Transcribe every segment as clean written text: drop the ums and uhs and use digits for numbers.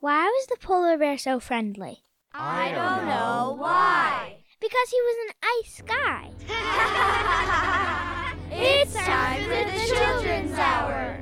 Why was the polar bear so friendly? I don't know why. Because he was an ice guy. It's time for the Children's Hour.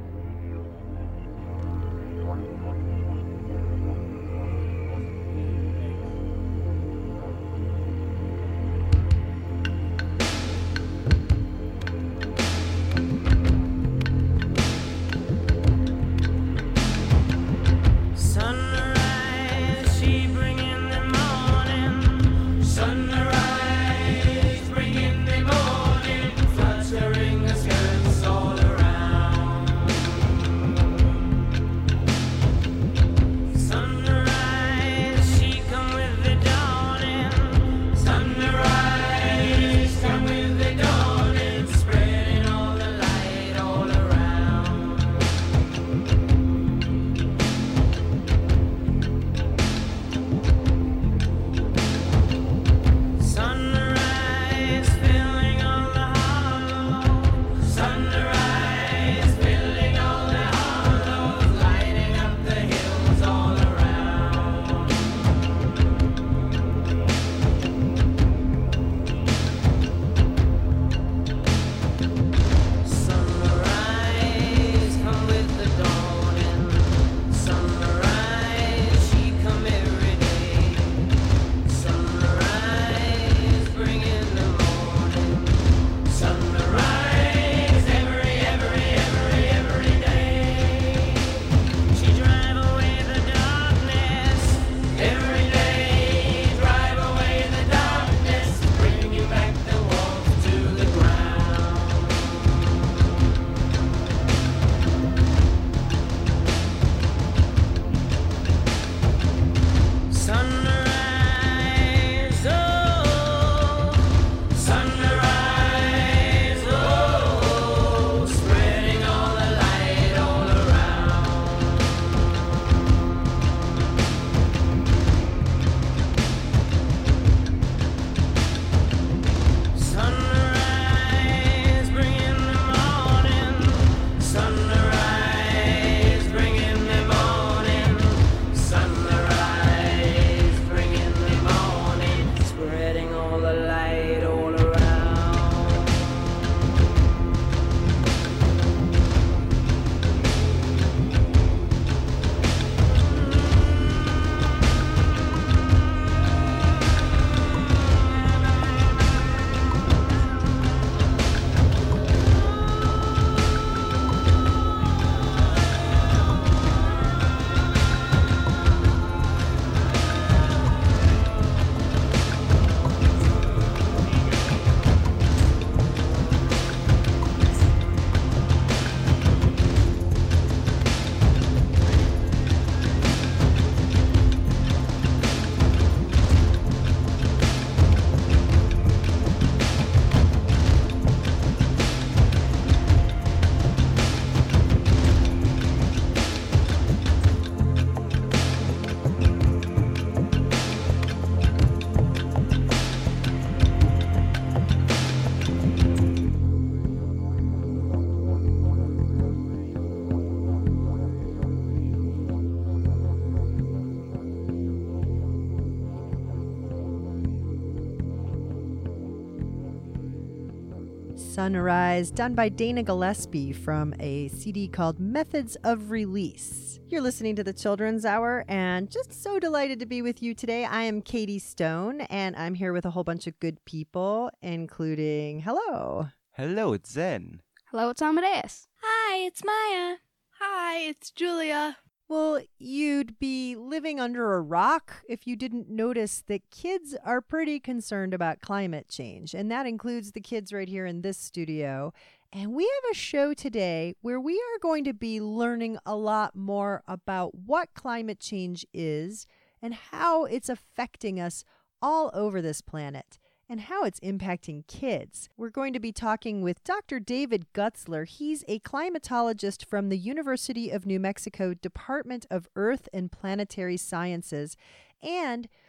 Sunrise, done by Dana Gillespie from a CD called Methods of Release. You're listening to the Children's Hour, and just so delighted to be with you today. I am Katie Stone, and I'm here with a whole bunch of good people, including, hello. Hello, it's Zen. Hello, it's Amadeus. Hi, it's Maya. Hi, it's Julia. Well, you'd be living under a rock if you didn't notice that kids are pretty concerned about climate change, and that includes the kids right here in this studio. And we have a show today where we are going to be learning a lot more about what climate change is and how it's affecting us all over this planet, and how it's impacting kids. We're going to be talking with Dr. David Gutzler. He's a climatologist from the University of New Mexico Department of Earth and Planetary Sciences. And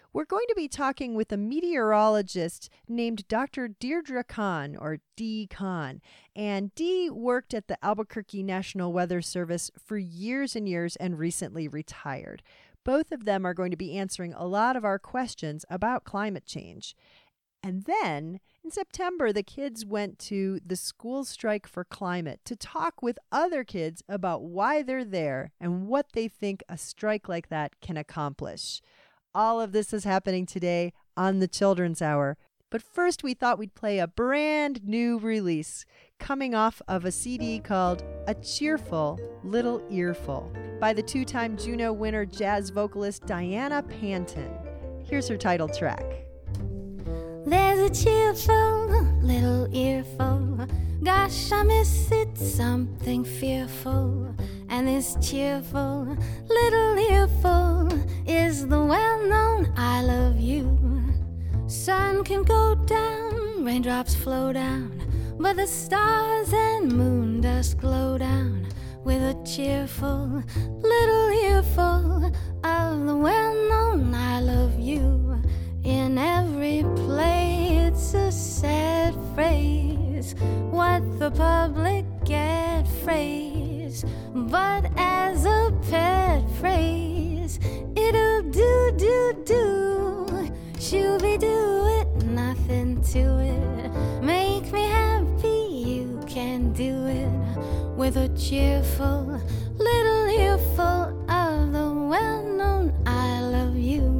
we're going to be talking with a meteorologist named Dr. Deirdre Kahn, or Dee Kahn. And Dee worked at the Albuquerque National Weather Service for years and years and recently retired. Both of them are going to be answering a lot of our questions about climate change. And then, in September, the kids went to the School Strike for Climate to talk with other kids about why they're there and what they think a strike like that can accomplish. All of this is happening today on the Children's Hour. But first, we thought we'd play a brand new release coming off of a CD called A Cheerful Little Earful by the two-time Juno winner jazz vocalist Diana Panton. Here's her title track. There's a cheerful little earful. Gosh, I miss it, something fearful. And this cheerful little earful is the well-known I love you. Sun can go down, raindrops flow down, but the stars and moon dust glow down with a cheerful little earful of the well-known I love you. In every play it's a sad phrase, what the public get phrase, but as a pet phrase it'll do, shooby-doo it, nothing to it, make me happy, you can do it, with a cheerful little earful of the well-known I love you.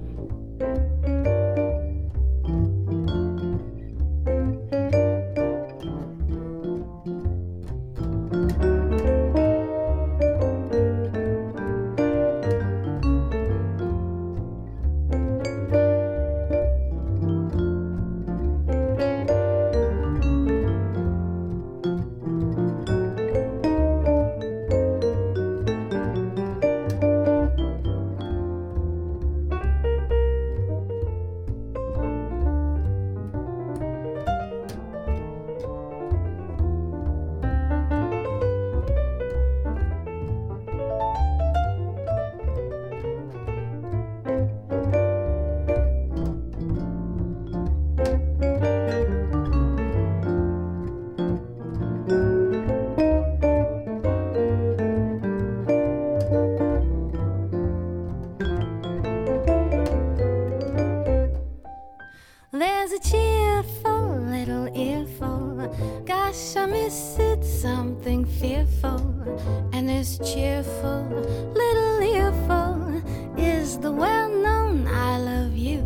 There's a cheerful little earful. Gosh, I miss it, something fearful. And this cheerful little earful is the well-known I love you.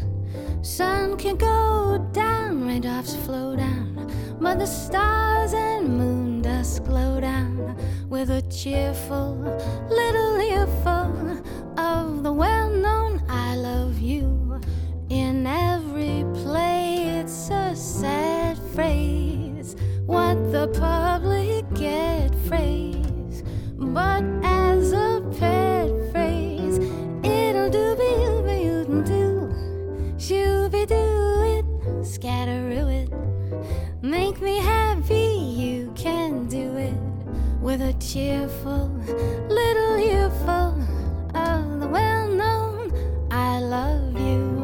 Sun can go down, raindrops flow down, but the stars and moon dust glow down with a cheerful little earful of the well-known I love you. In every play it's a sad phrase, what the public get phrase, but as a pet phrase it'll do, shooby-doo it, scatteroo it, make me happy, you can do it, with a cheerful little earful of the well-known I love you.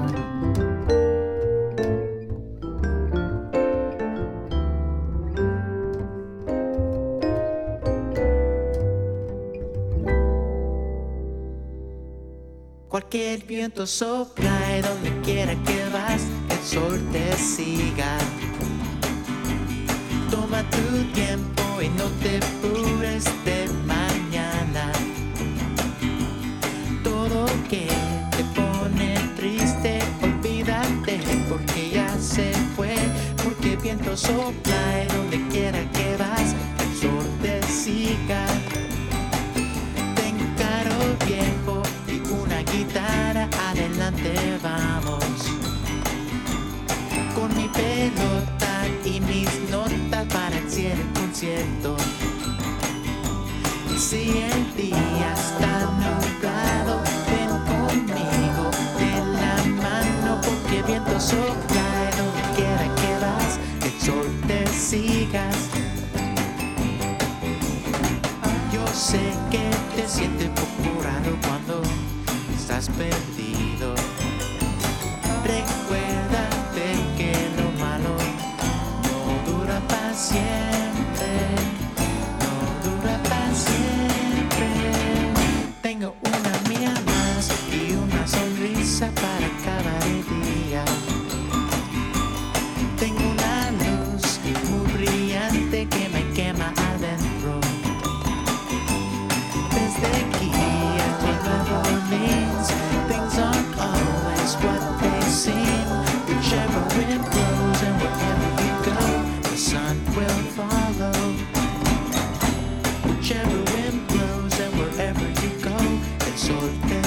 Cualquier viento sopla y donde quiera que vas, el sol te siga. Toma tu tiempo y no te apures de mañana. Todo que te pone triste, olvídate porque ya se fue. Porque el viento sopla y donde quiera que vas, el sol te siga. Te encaro viejo, guitarra, adelante vamos. Con mi pelota y mis notas para el concierto. Si el día está nublado, ven conmigo de la mano, porque el viento sopla y donde quiera que vas, el sol te sigas. Yo sé que te sientes poco raro cuando estás perdido.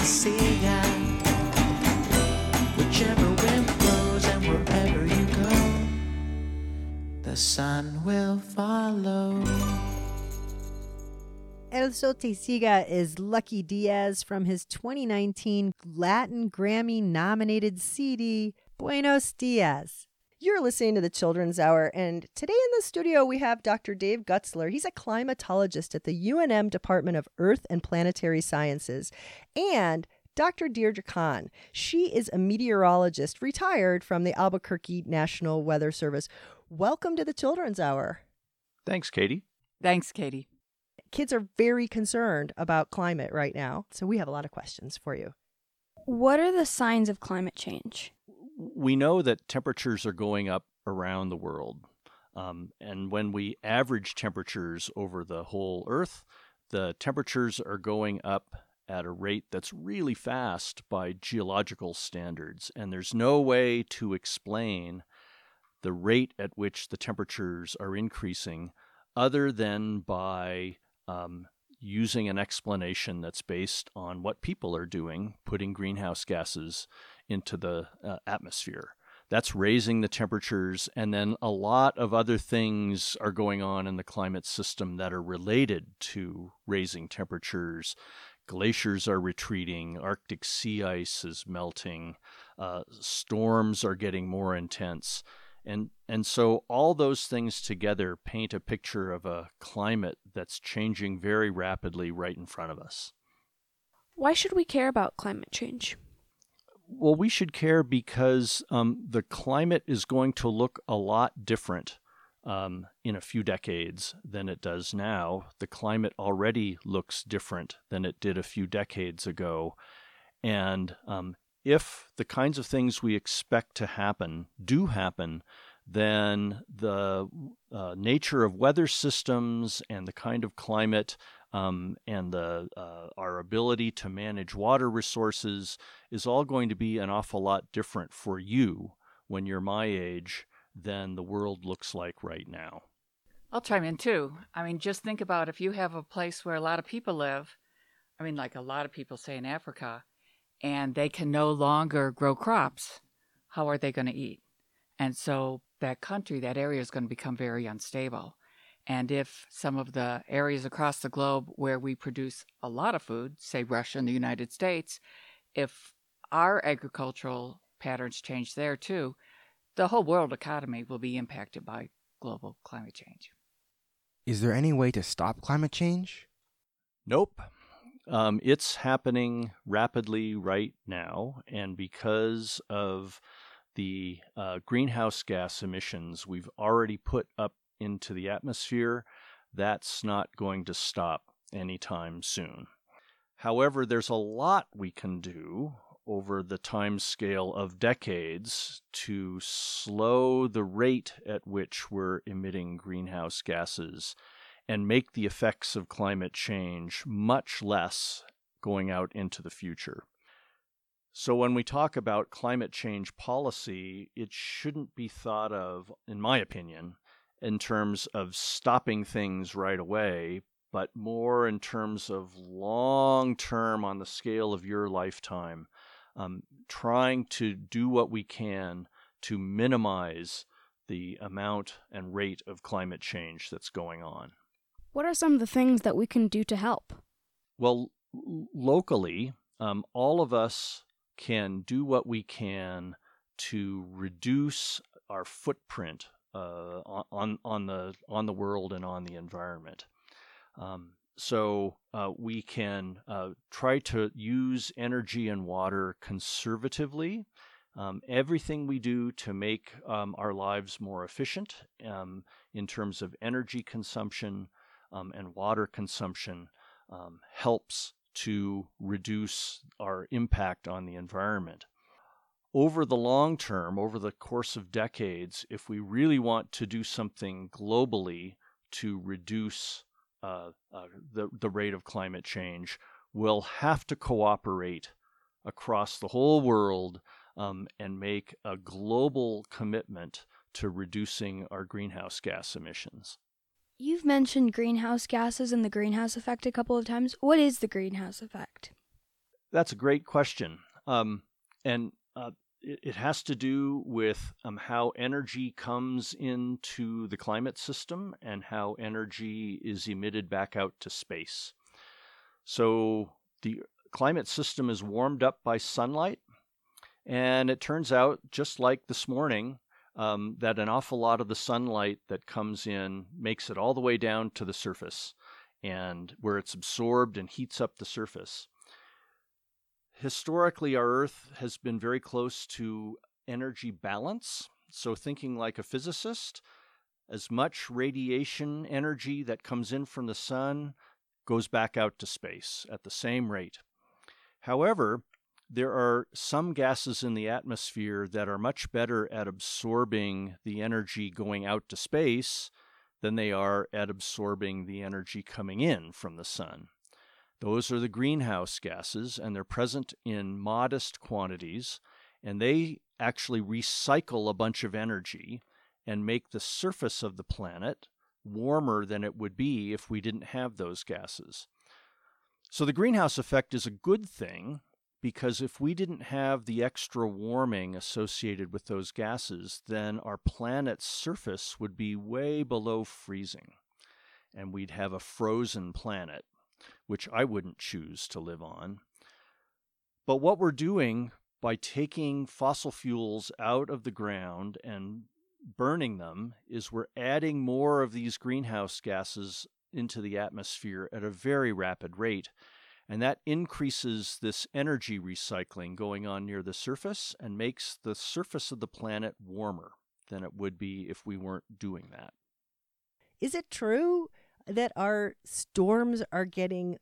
siga. Whichever wind blows and wherever you go, the sun will follow. El Sol Te Siga is Lucky Diaz from his 2019 Latin Grammy-nominated CD, Buenos Dias. You're listening to the Children's Hour, and today in the studio we have Dr. Dave Gutzler. He's a climatologist at the UNM Department of Earth and Planetary Sciences, and Dr. Deirdre Kahn. She is a meteorologist retired from the Albuquerque National Weather Service. Welcome to the Children's Hour. Thanks, Katie. Thanks, Katie. Kids are very concerned about climate right now, so we have a lot of questions for you. What are the signs of climate change? We know that temperatures are going up around the world. And when we average temperatures over the whole Earth, the temperatures are going up at a rate that's really fast by geological standards. And there's no way to explain the rate at which the temperatures are increasing other than by using an explanation that's based on what people are doing, putting greenhouse gases into the atmosphere. That's raising the temperatures, and then a lot of other things are going on in the climate system that are related to raising temperatures. Glaciers are retreating, Arctic sea ice is melting, storms are getting more intense. And so all those things together paint a picture of a climate that's changing very rapidly right in front of us. Why should we care about climate change? Well, we should care because the climate is going to look a lot different in a few decades than it does now. The climate already looks different than it did a few decades ago. And if the kinds of things we expect to happen do happen, then the nature of weather systems and the kind of climate and our ability to manage water resources is all going to be an awful lot different for you when you're my age than the world looks like right now. I'll chime in too. I mean, just think about if you have a place where a lot of people live, I mean, like a lot of people say in Africa, and they can no longer grow crops, how are they going to eat? And so that country, that area is going to become very unstable. And if some of the areas across the globe where we produce a lot of food, say Russia and the United States, if our agricultural patterns change there too, the whole world economy will be impacted by global climate change. Is there any way to stop climate change? Nope. It's happening rapidly right now, and because of the greenhouse gas emissions we've already put up into the atmosphere, that's not going to stop anytime soon. However, there's a lot we can do over the time scale of decades to slow the rate at which we're emitting greenhouse gases and make the effects of climate change much less going out into the future. So when we talk about climate change policy, it shouldn't be thought of, in my opinion, in terms of stopping things right away, but more in terms of long-term on the scale of your lifetime, trying to do what we can to minimize the amount and rate of climate change that's going on. What are some of the things that we can do to help? Well, locally, all of us can do what we can to reduce our footprint on the world and on the environment. So we can try to use energy and water conservatively. Everything we do to make our lives more efficient in terms of energy consumption and water consumption helps to reduce our impact on the environment. Over the long term, over the course of decades, if we really want to do something globally to reduce the rate of climate change, we'll have to cooperate across the whole world and make a global commitment to reducing our greenhouse gas emissions. You've mentioned greenhouse gases and the greenhouse effect a couple of times. What is the greenhouse effect? That's a great question. It has to do with how energy comes into the climate system and how energy is emitted back out to space. So the climate system is warmed up by sunlight, and it turns out, just like this morning, that an awful lot of the sunlight that comes in makes it all the way down to the surface, and where it's absorbed and heats up the surface. Historically, our Earth has been very close to energy balance. So thinking like a physicist, as much radiation energy that comes in from the sun goes back out to space at the same rate. However, there are some gases in the atmosphere that are much better at absorbing the energy going out to space than they are at absorbing the energy coming in from the sun. Those are the greenhouse gases, and they're present in modest quantities, and they actually recycle a bunch of energy and make the surface of the planet warmer than it would be if we didn't have those gases. So the greenhouse effect is a good thing, because if we didn't have the extra warming associated with those gases, then our planet's surface would be way below freezing, and we'd have a frozen planet, which I wouldn't choose to live on. But what we're doing by taking fossil fuels out of the ground and burning them is we're adding more of these greenhouse gases into the atmosphere at a very rapid rate. And that increases this energy recycling going on near the surface and makes the surface of the planet warmer than it would be if we weren't doing that. Is it true that our storms are getting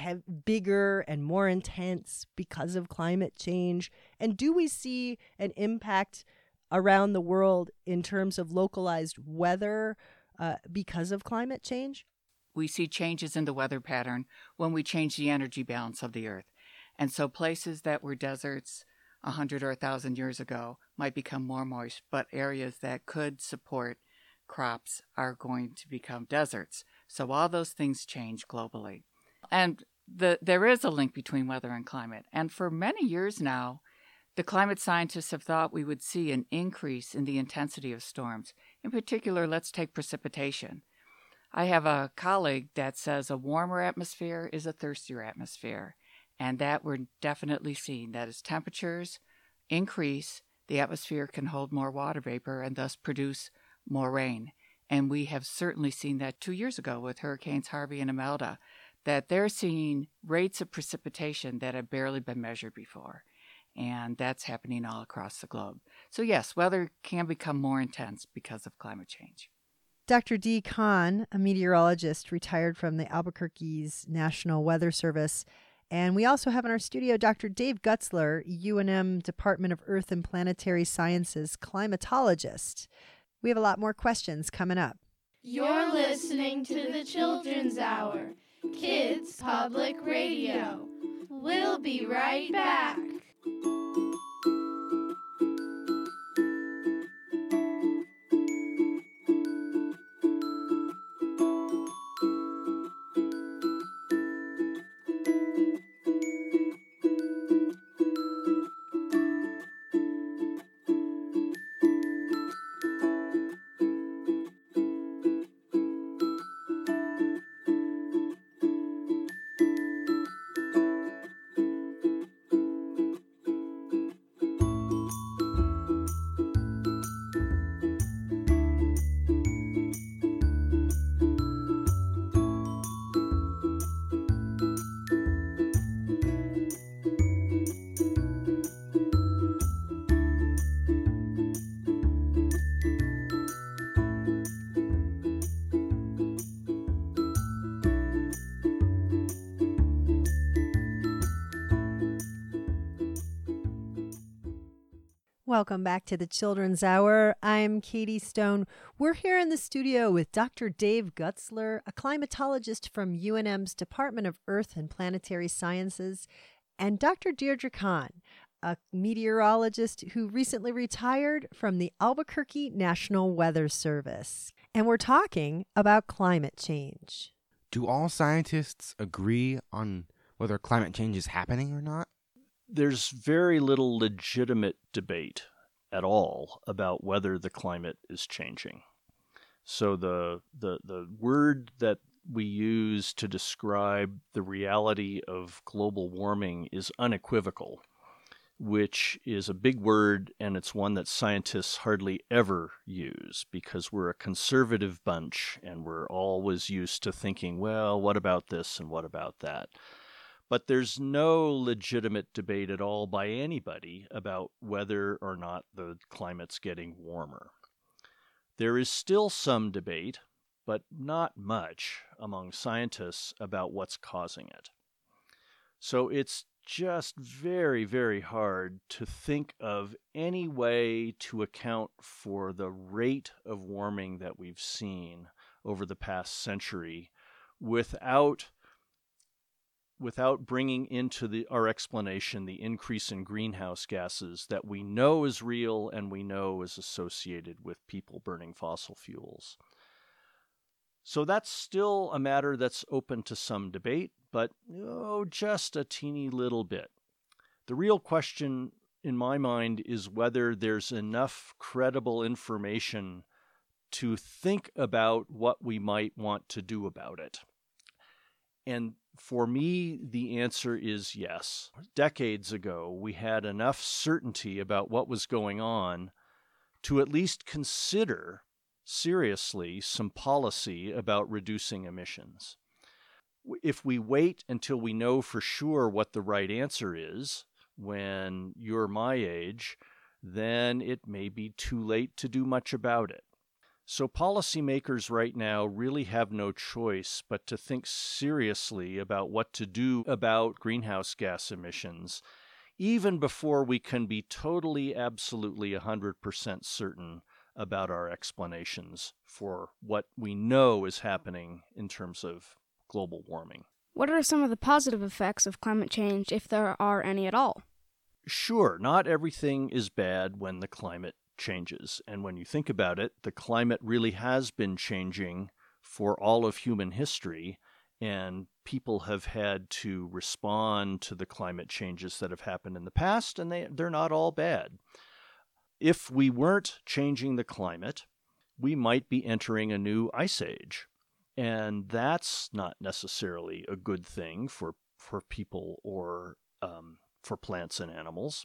bigger and more intense because of climate change? And do we see an impact around the world in terms of localized weather because of climate change? We see changes in the weather pattern when we change the energy balance of the Earth. And so places that were deserts 100 or 1,000 years ago might become more moist, but areas that could support crops are going to become deserts. So all those things change globally. And there is a link between weather and climate. And for many years now, the climate scientists have thought we would see an increase in the intensity of storms. In particular, let's take precipitation. I have a colleague that says a warmer atmosphere is a thirstier atmosphere, and that we're definitely seeing that as temperatures increase, the atmosphere can hold more water vapor and thus produce more rain. And we have certainly seen that 2 years ago with Hurricanes Harvey and Imelda, that they're seeing rates of precipitation that have barely been measured before. And that's happening all across the globe. So yes, weather can become more intense because of climate change. Dr. Dee Kahn, a meteorologist retired from the Albuquerque's National Weather Service. And we also have in our studio Dr. Dave Gutzler, UNM Department of Earth and Planetary Sciences climatologist. We have a lot more questions coming up. You're listening to the Children's Hour, Kids Public Radio. We'll be right back. Welcome back to the Children's Hour. I'm Katie Stone. We're here in the studio with Dr. Dave Gutzler, a climatologist from UNM's Department of Earth and Planetary Sciences, and Dr. Deirdre Kahn, a meteorologist who recently retired from the Albuquerque National Weather Service. And we're talking about climate change. Do all scientists agree on whether climate change is happening or not? there's very little legitimate debate at all about whether the climate is changing. So the word that we use to describe the reality of global warming is unequivocal, which is a big word, and it's one that scientists hardly ever use because we're a conservative bunch and we're always used to thinking, well, what about this and what about that? But there's no legitimate debate at all by anybody about whether or not the climate's getting warmer. There is still some debate, but not much among scientists about what's causing it. So it's just very, very hard to think of any way to account for the rate of warming that we've seen over the past century without bringing into our explanation the increase in greenhouse gases that we know is real and we know is associated with people burning fossil fuels. So that's still a matter that's open to some debate, but just a teeny little bit. The real question in my mind is whether there's enough credible information to think about what we might want to do about it. And for me, the answer is yes. Decades ago, we had enough certainty about what was going on to at least consider seriously some policy about reducing emissions. If we wait until we know for sure what the right answer is, when you're my age, then it may be too late to do much about it. So policymakers right now really have no choice but to think seriously about what to do about greenhouse gas emissions, even before we can be totally, absolutely 100% certain about our explanations for what we know is happening in terms of global warming. What are some of the positive effects of climate change, if there are any at all? Sure, not everything is bad when the climate changes. And when you think about it, the climate really has been changing for all of human history, and people have had to respond to the climate changes that have happened in the past, and they're not all bad. If we weren't changing the climate, we might be entering a new ice age. And that's not necessarily a good thing for people or for plants and animals.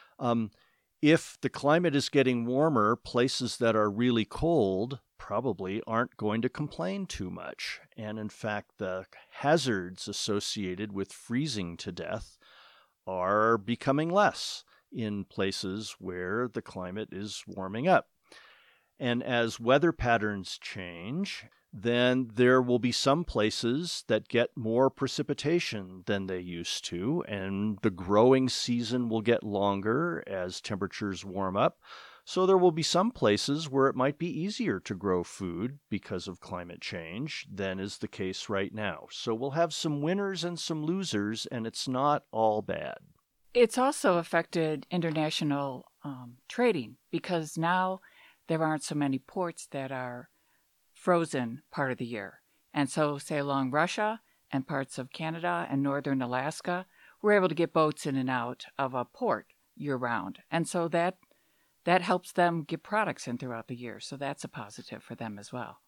If the climate is getting warmer, places that are really cold probably aren't going to complain too much. And in fact, the hazards associated with freezing to death are becoming less in places where the climate is warming up. And as weather patterns change, then there will be some places that get more precipitation than they used to, and the growing season will get longer as temperatures warm up. So there will be some places where it might be easier to grow food because of climate change than is the case right now. So we'll have some winners and some losers, and it's not all bad. It's also affected international trading because now there aren't so many ports that are frozen part of the year. And so, say, along Russia and parts of Canada and northern Alaska, we're able to get boats in and out of a port year-round. And so that helps them get products in throughout the year. So that's a positive for them as well.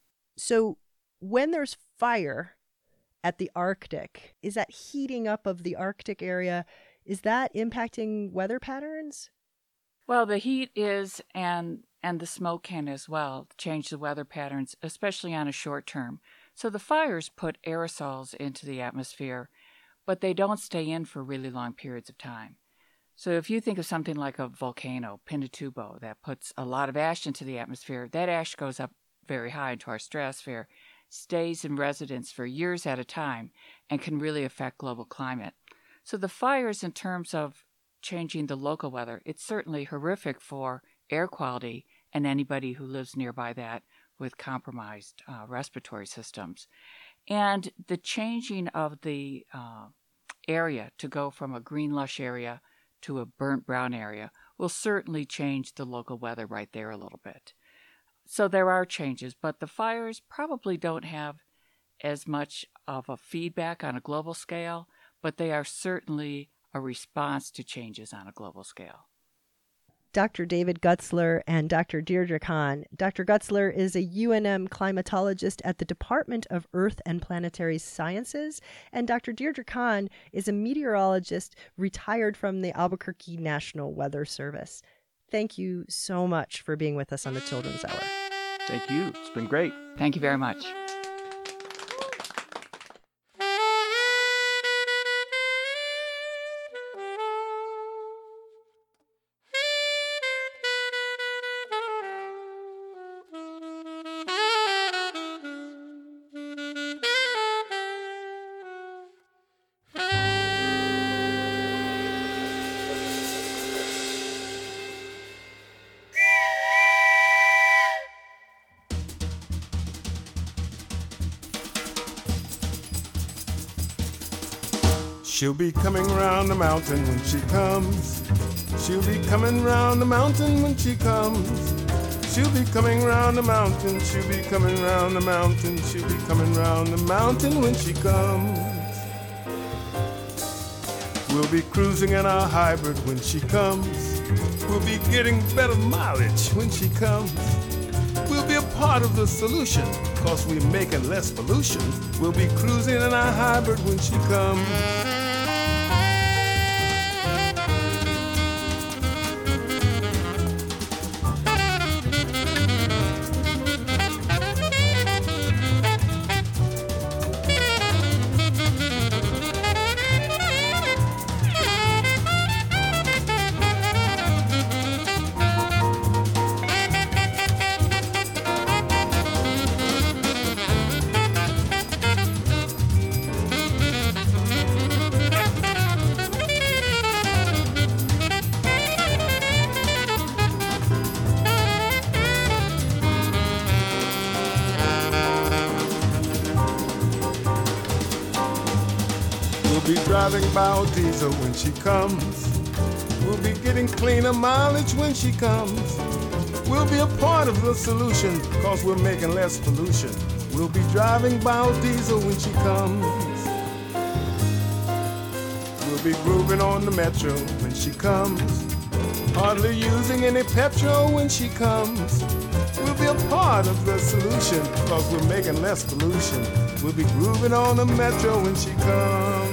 So when there's fire at the Arctic, is that heating up of the Arctic area, is that impacting weather patterns? Well, the heat is, and the smoke can as well, change the weather patterns, especially on a short term. So the fires put aerosols into the atmosphere, but they don't stay in for really long periods of time. So if you think of something like a volcano, Pinatubo, that puts a lot of ash into the atmosphere, that ash goes up very high into our stratosphere, stays in residence for years at a time, and can really affect global climate. So the fires, in terms of changing the local weather, it's certainly horrific for air quality and anybody who lives nearby that with compromised respiratory systems. And the changing of the area to go from a green lush area to a burnt brown area will certainly change the local weather right there a little bit. So there are changes, but the fires probably don't have as much of a feedback on a global scale, but they are certainly a response to changes on a global scale. Dr. David Gutzler and Dr. Deirdre Kahn. Dr. Gutzler is a UNM climatologist at the Department of Earth and Planetary Sciences, and Dr. Deirdre Kahn is a meteorologist retired from the Albuquerque National Weather Service. Thank you so much for being with us on the Children's Hour. Thank you. It's been great. Thank you very much. She'll be coming round the mountain when she comes. She'll be coming round the mountain when she comes. She'll be coming round the mountain. She'll be coming round the mountain. She'll be coming round the mountain when she comes. We'll be cruising in our hybrid when she comes. We'll be getting better mileage when she comes. We'll be a part of the solution, 'cause we're making less pollution. We'll be cruising in our hybrid when she comes. Driving biodiesel when she comes. We'll be getting cleaner mileage when she comes. We'll be a part of the solution, 'cause we're making less pollution. We'll be driving biodiesel when she comes. We'll be grooving on the metro when she comes. Hardly using any petrol when she comes. We'll be a part of the solution, 'cause we're making less pollution. We'll be grooving on the metro when she comes.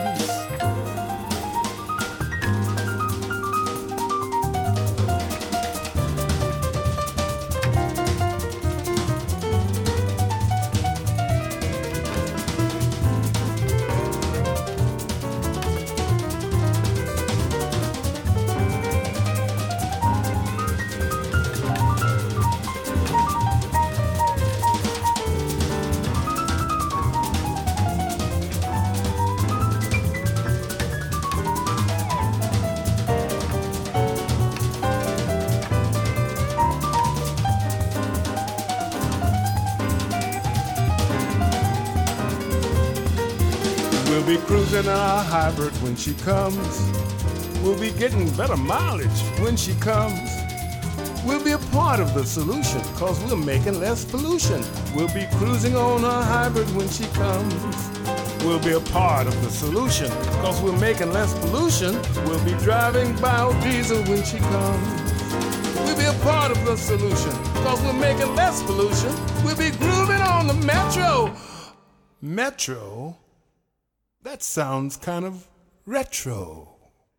We'll be cruising our hybrid when she comes. We'll be getting better mileage when she comes. We'll be a part of the solution, 'cause we're making less pollution. We'll be cruising on our hybrid when she comes. We'll be a part of the solution, 'cause we're making less pollution. We'll be driving biodiesel when she comes. We'll be a part of the solution, 'cause we're making less pollution. We'll be grooving on the metro. Metro? That sounds kind of retro.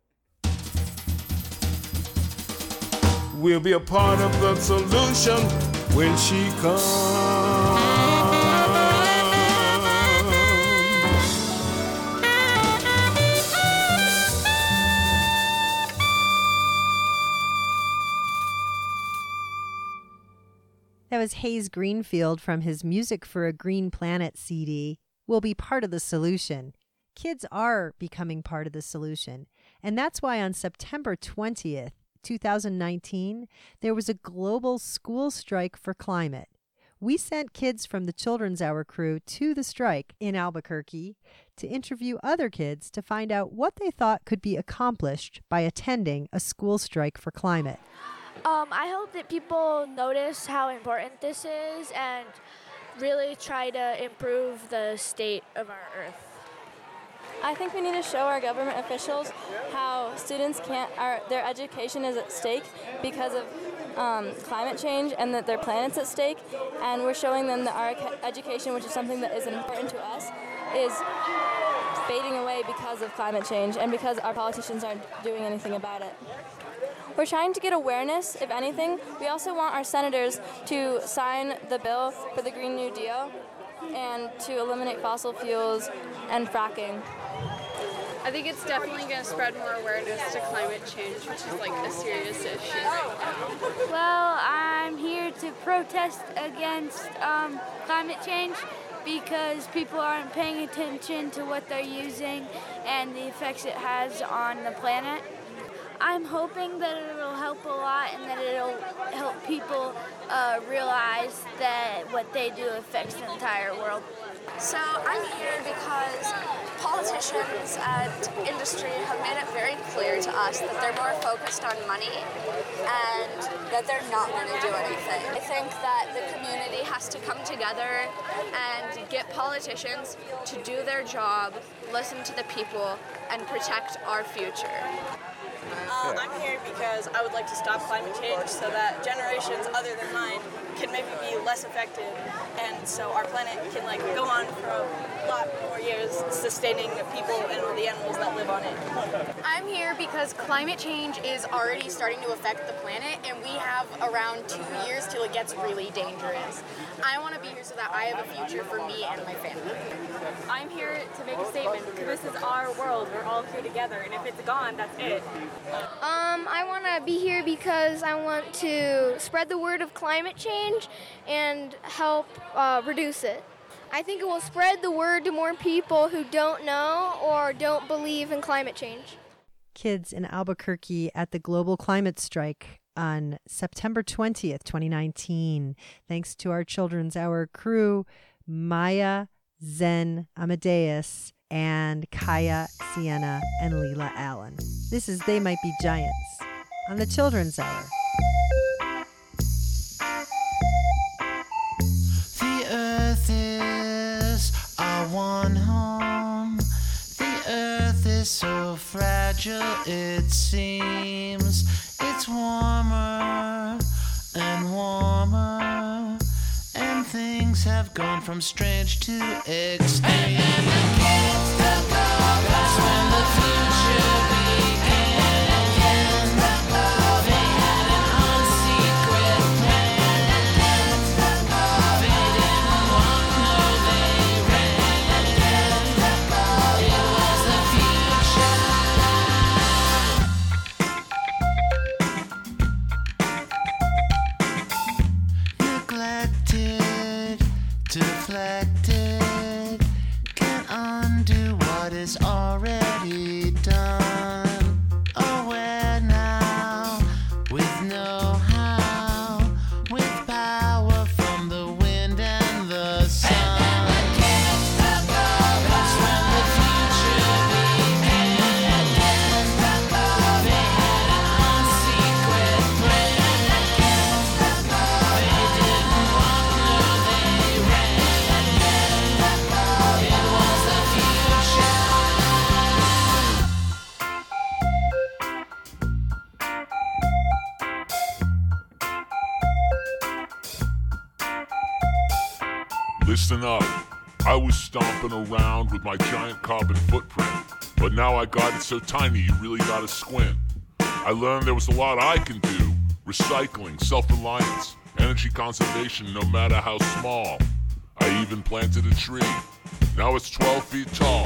We'll be a part of the solution when she comes. That was Hayes Greenfield from his Music for a Green Planet CD. We'll be part of the solution. Kids are becoming part of the solution. And that's why on September 20th, 2019, there was a global school strike for climate. We sent kids from the Children's Hour crew to the strike in Albuquerque to interview other kids to find out what they thought could be accomplished by attending a school strike for climate. I hope that people notice how important this is and really try to improve the state of our Earth. I think we need to show our government officials how students their education is at stake because of climate change and that their planet's at stake, and we're showing them that our education, which is something that is important to us, is fading away because of climate change and because our politicians aren't doing anything about it. We're trying to get awareness, if anything. We also want our senators to sign the bill for the Green New Deal and to eliminate fossil fuels and fracking. I think it's definitely going to spread more awareness to climate change, which is like a serious issue right now. Well, I'm here to protest against climate change because people aren't paying attention to what they're using and the effects it has on the planet. I'm hoping that it'll help a lot and that it'll help people realize that what they do affects the entire world. So I'm here because politicians and industry have made it very clear to us that they're more focused on money and that they're not going to do anything. I think that the community has to come together and get politicians to do their job, listen to the people, and protect our future. I'm here because I would like to stop climate change so that generations other than mine can maybe be less affected, and so our planet can go on for a lot more years, sustaining the people and all the animals that live on it. I'm here because climate change is already starting to affect the planet, and we have around 2 years till it gets really dangerous. I want to be here so that I have a future for me and my family. I'm here to make a statement because this is our world. We're all here together, and if it's gone, that's it. I want to be here because I want to spread the word of climate change and help reduce it. I think it will spread the word to more people who don't know or don't believe in climate change. Kids in Albuquerque at the Global Climate Strike on September 20th, 2019. Thanks to our Children's Hour crew, Maya, Zen, Amadeus, and Kaya, Sienna, and Leela Allen. This is They Might Be Giants on the Children's Hour. The earth is our one home. The earth is so fragile it seems. It's warmer and warmer, and things have gone from strange to extreme. That's when the future began. They had an unsecret plan. They didn't walk, no, they ran. It was the future. Neglected, deflected, can't undo what is already done. Aware now, with know-how, with power from the wind and the sun. That's when the future began. They had an unsecret plan. They didn't walk, no, they ran. It was the future. Listen up. I was stomping around with my giant carbon footprint, but now I got it so tiny you really gotta squint. I learned there was a lot I can do. Recycling, self-reliance, energy conservation no matter how small. I even planted a tree. Now it's 12 feet tall.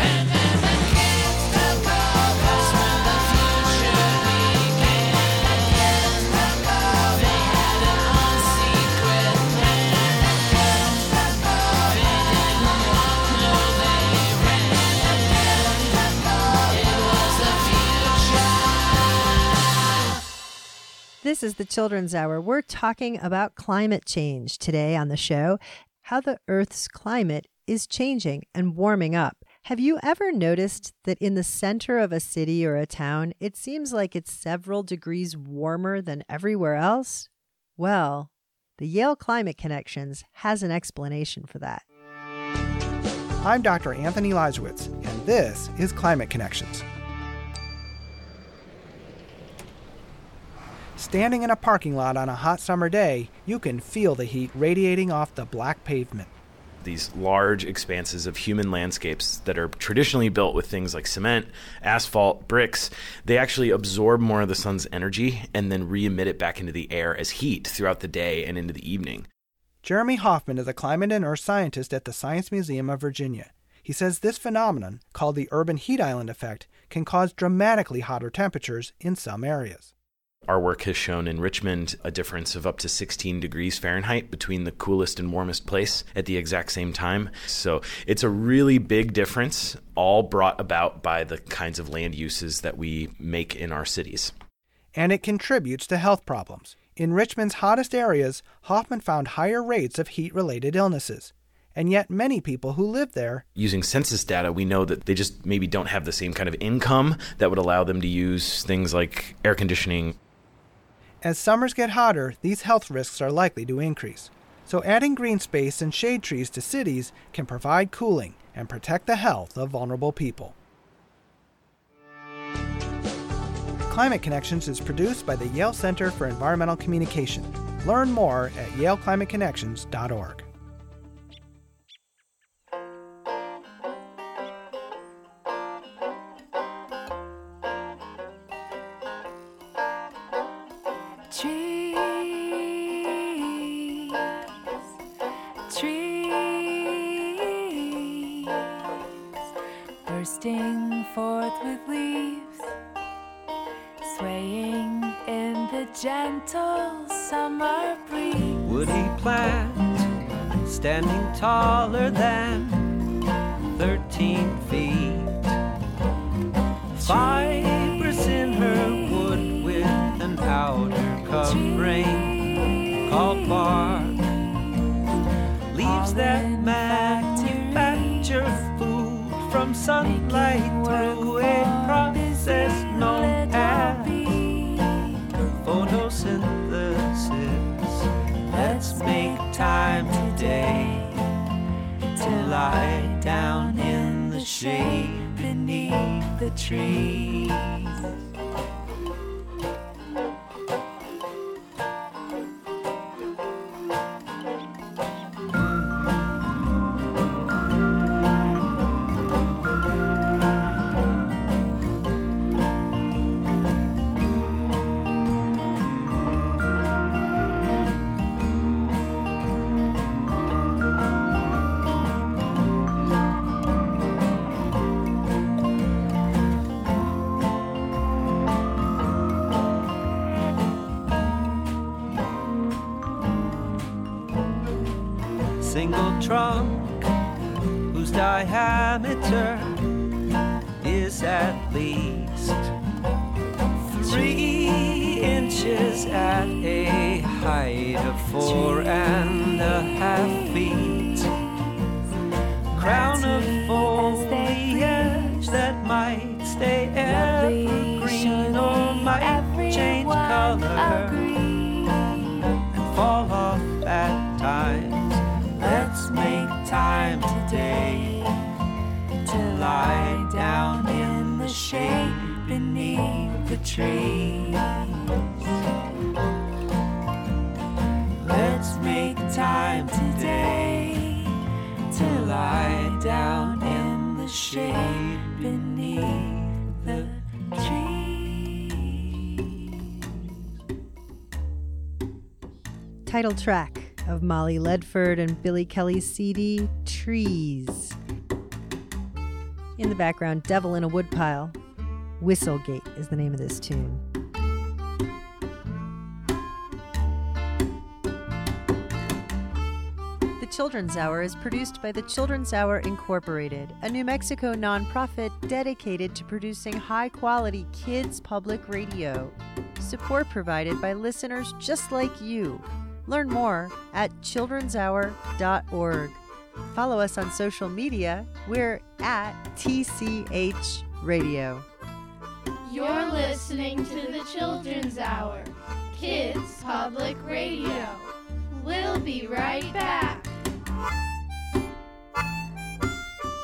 This is the Children's Hour. We're talking about climate change today on the show, how the Earth's climate is changing and warming up. Have you ever noticed that in the center of a city or a town, it seems like it's several degrees warmer than everywhere else? Well, the Yale Climate Connections has an explanation for that. I'm Dr. Anthony Lajewicz, and this is Climate Connections. Standing in a parking lot on a hot summer day, you can feel the heat radiating off the black pavement. These large expanses of human landscapes that are traditionally built with things like cement, asphalt, bricks, they actually absorb more of the sun's energy and then re-emit it back into the air as heat throughout the day and into the evening. Jeremy Hoffman is a climate and earth scientist at the Science Museum of Virginia. He says this phenomenon, called the urban heat island effect, can cause dramatically hotter temperatures in some areas. Our work has shown in Richmond a difference of up to 16 degrees Fahrenheit between the coolest and warmest place at the exact same time. So it's a really big difference, all brought about by the kinds of land uses that we make in our cities. And it contributes to health problems. In Richmond's hottest areas, Hoffman found higher rates of heat-related illnesses. And yet many people who live there... Using census data, we know that they just maybe don't have the same kind of income that would allow them to use things like air conditioning. As summers get hotter, these health risks are likely to increase. So adding green space and shade trees to cities can provide cooling and protect the health of vulnerable people. Climate Connections is produced by the Yale Center for Environmental Communication. Learn more at yaleclimateconnections.org. Trees bursting forth with leaves, swaying in the gentle summer breeze. Woody plant standing taller than 13 feet, fibrous in her wood with an outer covering called bark, leaves that manufacture food from sunlight through a process known as photosynthesis. Let's make time today to lie down in the shade beneath the trees. Single trunk whose diameter is at least 3 inches at a height of 4.5 feet. Crown of foliage that might stay evergreen or might change color and fall off at times. Let's make time today to lie down in the shade beneath the trees. Let's make time today to lie down in the shade beneath the trees. Title track of Molly Ledford and Billy Kelly's CD, Trees. In the background, Devil in a Woodpile. Whistlegate is the name of this tune. The Children's Hour is produced by the Children's Hour Incorporated, a New Mexico nonprofit dedicated to producing high-quality kids' public radio. Support provided by listeners just like you. Learn more at childrenshour.org. Follow us on social media. We're at TCH Radio. You're listening to the Children's Hour, Kids Public Radio. We'll be right back.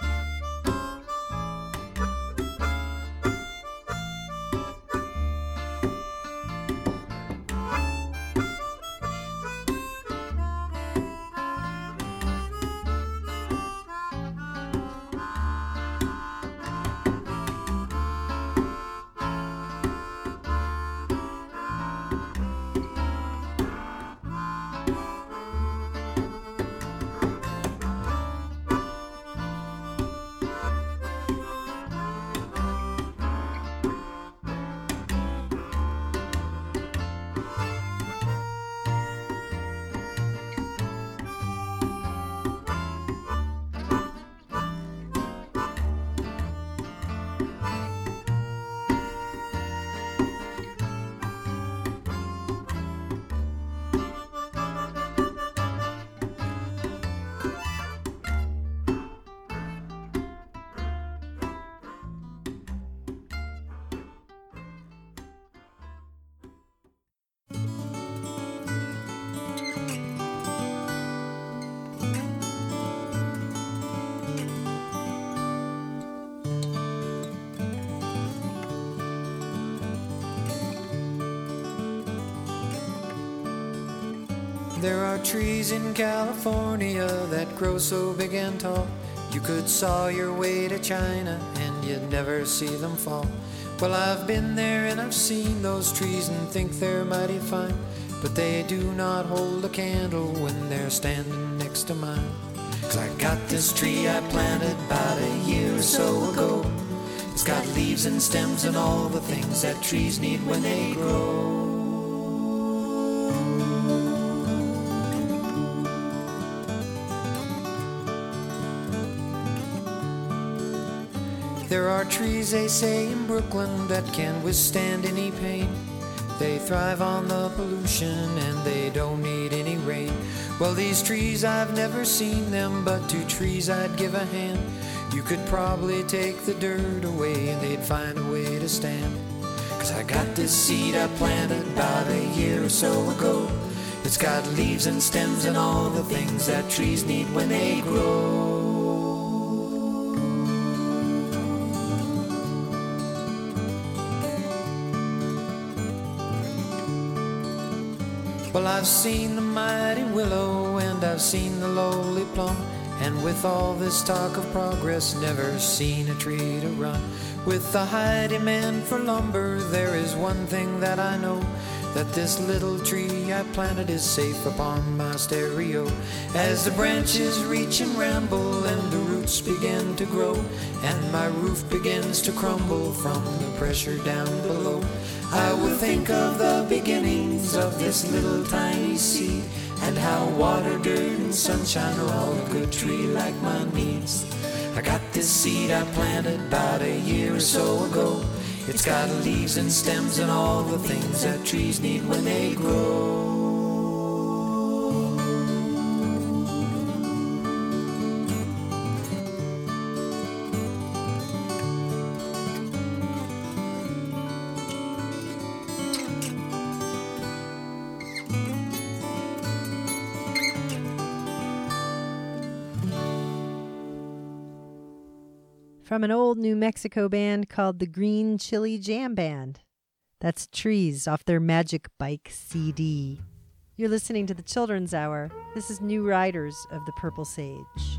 There are trees in California that grow so big and tall, you could saw your way to China and you'd never see them fall. Well, I've been there and I've seen those trees and think they're mighty fine, but they do not hold a candle when they're standing next to mine. 'Cause I got this tree I planted about a year or so ago. It's got leaves and stems and all the things that trees need when they grow. There are trees, they say, in Brooklyn that can withstand any pain. They thrive on the pollution and they don't need any rain. Well, these trees, I've never seen them, but to trees I'd give a hand. You could probably take the dirt away and they'd find a way to stand. 'Cause I got this seed I planted about a year or so ago. It's got leaves and stems and all the things that trees need when they grow. Well, I've seen the mighty willow and I've seen the lowly plum, and with all this talk of progress, never seen a tree to run. With the high demand for lumber, there is one thing that I know, that this little tree I planted is safe upon my stereo. As the branches reach and ramble and the roots begin to grow, and my roof begins to crumble from the pressure down below, I will think of the beginnings of this little tiny seed, and how water, dirt, and sunshine are all a good tree like mine needs. I got this seed I planted about a year or so ago. It's got leaves and stems and all the things that trees need when they grow. From an old New Mexico band called the Green Chili Jam Band. That's Trees off their Magic Bike CD. You're listening to the Children's Hour. This is New Riders of the Purple Sage.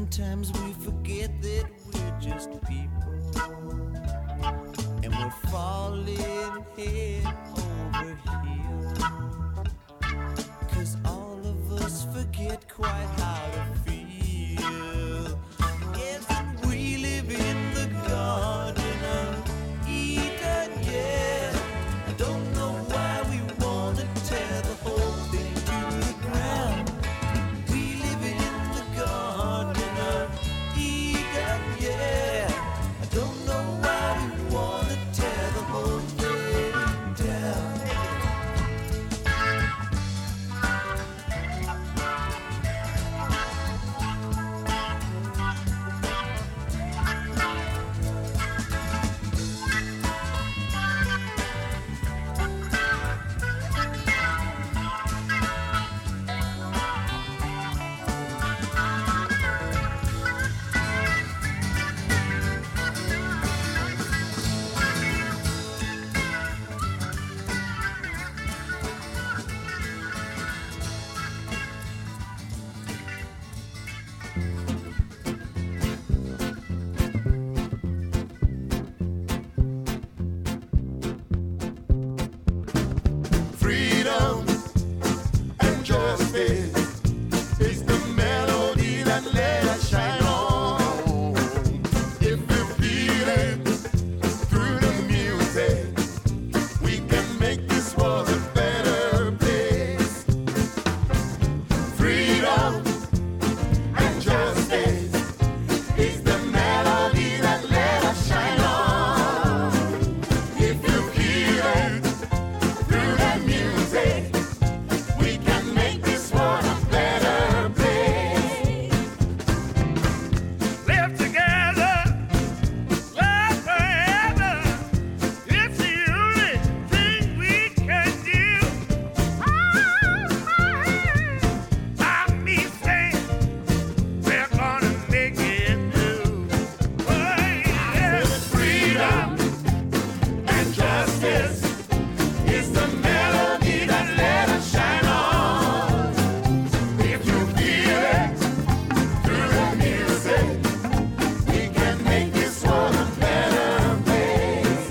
Sometimes we forget that we're just people, and we're falling head over heels, 'cause all of us forget quite how to feel. Yes, and we live in the Garden of Eden, yeah. I don't know why we want to tear the whole thing to the ground. We live in the Garden of Eden, yeah. I don't know why we want to tear the whole thing down. Freedom and justice is the melody that let us shine on. If you feel it through the music, we can make this world a better place. Freedom and justice is the melody that let us shine on. If you feel it through the music, we can make this world a better place. Live together, love forever. It's the only thing we can do. I'm me saying we're gonna make it through. Oh, yeah. Freedom and justice is the melody that let us shine on. If you feel it through the music, we can make this world a better place.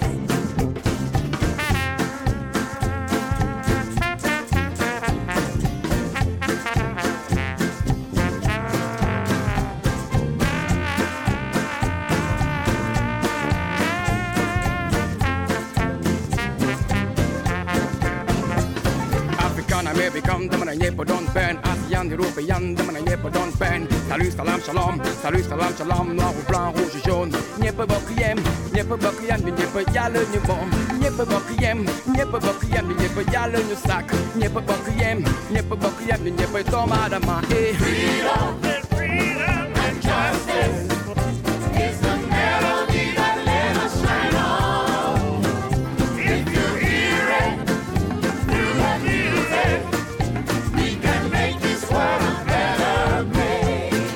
Afrikan, Amerikan, de man är på Don Ben. Asian, Européen, de man är på Don Ben. Salut, salam, shalom, salut, salam, shalom. Noir ou blanc, rouge ou jaune. Nie pe bokiem, nie pe yale, nie bom. Nie pe bokiem, nie pe yale, nie sac. Nie pe bokiem, nie pe tomada ma. Freedom and justice is the melody that let us shine on. If you hear it through the music, we can make this world a better place.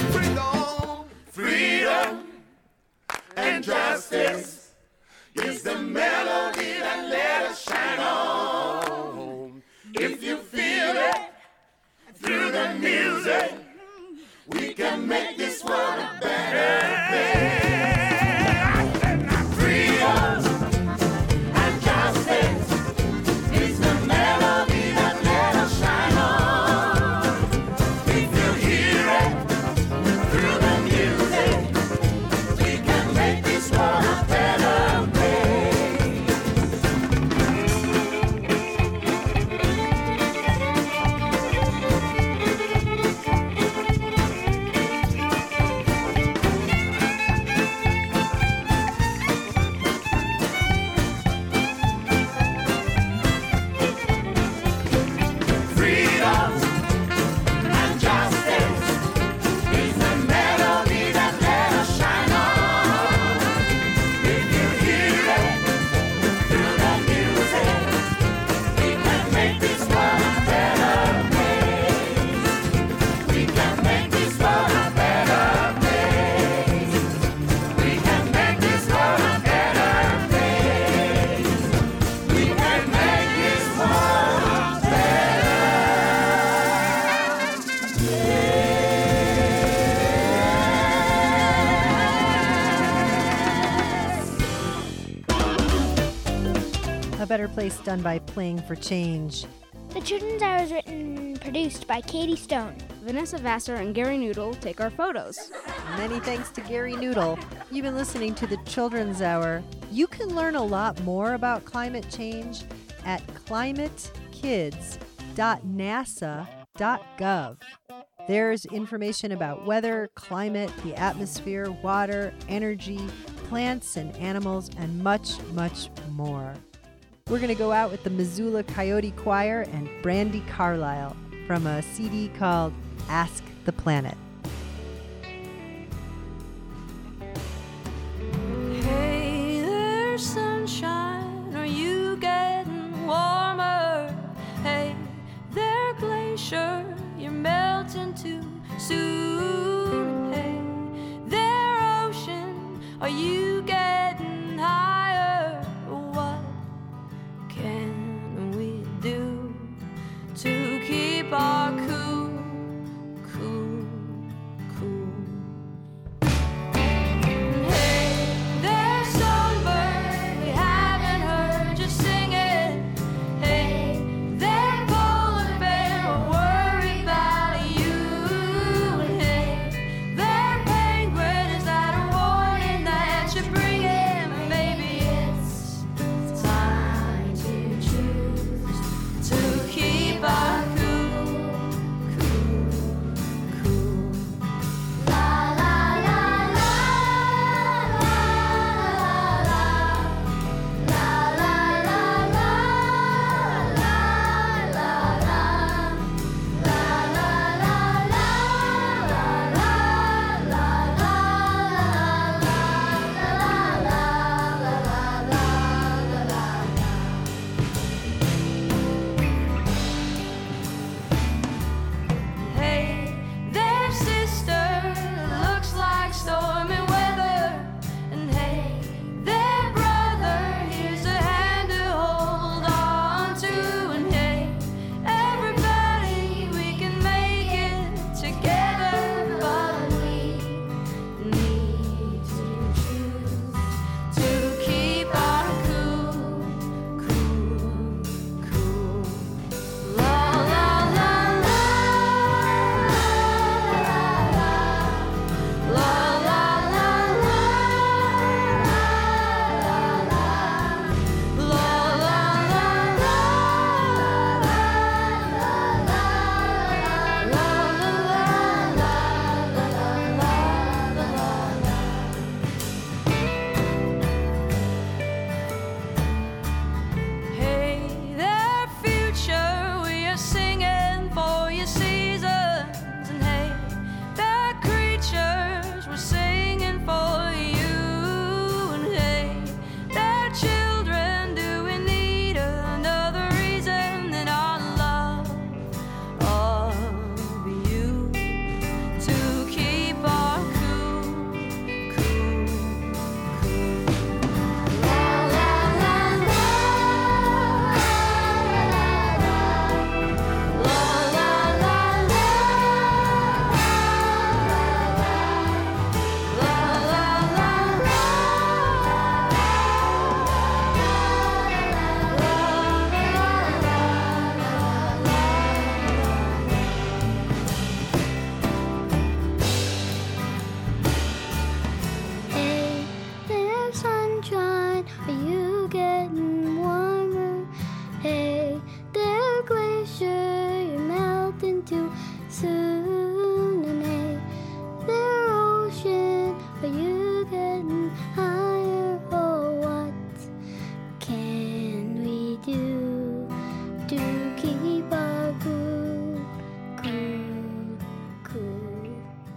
Freedom and justice is the melody that let us shine on. If you feel it through the music, we can make this world a better place. Freedom and justice is the melody that let us shine on. If you hear it through the music, we can make this world a better place. A Better Place done by Playing for Change. The Children's Hour is written and produced by Katie Stone. Vanessa Vassar and Gary Noodle take our photos. Many thanks to Gary Noodle. You've been listening to the Children's Hour. You can learn a lot more about climate change at climatekids.nasa.gov. There's information about weather, climate, the atmosphere, water, energy, plants and animals, and much, much more. We're going to go out with the Missoula Coyote Choir and Brandi Carlile from a CD called Ask the Planet. Hey there, sunshine, are you getting warmer? Hey there, glacier, you're melting too soon. Hey there, ocean, are you getting higher? What can we do to keep our cool, cool, cool? Hey there, songbird, we haven't heard you singing. Hey there, polar bear, we're worried about you. Hey there, penguin, is that a warning that you're bringing? Maybe it's time to choose to keep our cool, cool, cool. La la la la la la la la la la la la Hey there, sister, looks like stormy weather. And hey there, brother, here's a hand to hold on to. And hey, everybody, we can make it together, but we need to choose to keep our cool, cool, cool. La la la la la la la la Hey there, future, we are singing for your seasons. And hey there, creatures, we're singing for you. And hey there, children, do we need another reason than our love of you to keep our cool, cool, cool? La la la la la la la Hey there, sunshine, are you getting warmer? Hey there, glacier, you're melting too soon. And hey there, ocean, are you getting higher? Oh, what can we do to keep our cool, cool, cool?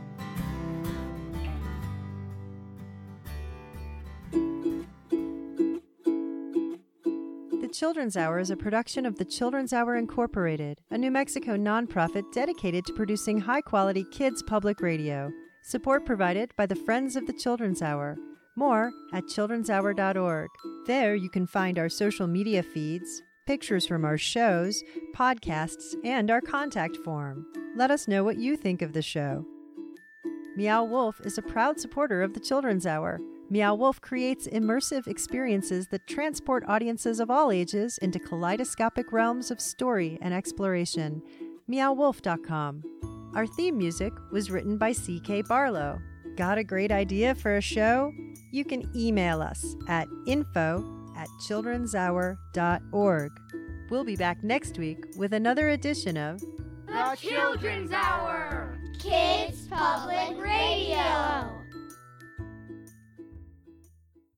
The Children's Hour is a production of the Children's Hour Incorporated, a New Mexico nonprofit dedicated to producing high-quality kids public radio. Support provided by the Friends of the Children's Hour. More at childrenshour.org. There you can find our social media feeds, pictures from our shows, podcasts, and our contact form. Let us know what you think of the show. Meow Wolf is a proud supporter of the Children's Hour. Meow Wolf creates immersive experiences that transport audiences of all ages into kaleidoscopic realms of story and exploration. meowwolf.com. Our theme music was written by C.K. Barlow. Got a great idea for a show? You can email us at info@childrenshour.org. We'll be back next week with another edition of The Children's Hour, Kids Public Radio.